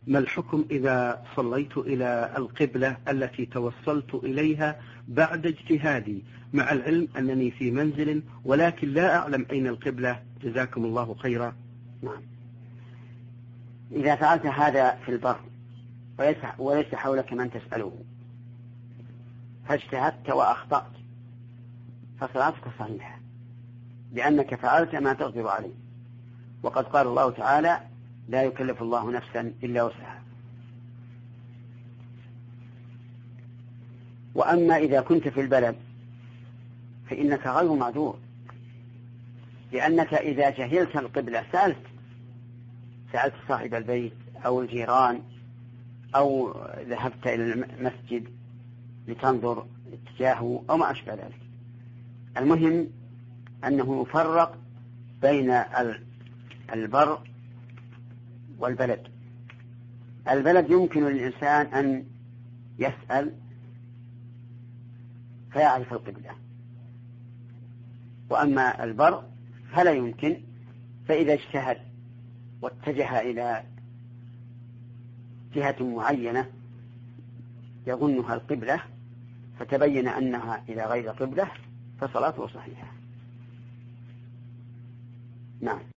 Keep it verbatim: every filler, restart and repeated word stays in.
ما الحكم إذا صليت إلى القبلة التي توصلت إليها بعد اجتهادي، مع العلم أنني في منزل ولكن لا أعلم أين القبلة؟ جزاكم الله خيرا. نعم. إذا فعلت هذا في البر وليس, وليس حولك من تسأله فاجتهدت وأخطأت فصلاتك صحيحة، لأنك فعلت ما تقدر عليه، وقد قال الله تعالى: لا يكلف الله نفسا إلا وسعها. وأما إذا كنت في البلد فإنك غير معذور، لأنك إذا جهلت القبلة سألت سألت صاحب البيت أو الجيران أو ذهبت إلى المسجد لتنظر اتجاهه أو ما أشبه ذلك. المهم أنه يفرق بين البر والبلد. البلد يمكن للإنسان أن يسأل فيعرف القبلة، وأما البر فلا يمكن، فإذا اجتهد واتجه إلى جهة معينة يظنها القبلة فتبين أنها إلى غير قبلة فصلاته صحيحة. نعم.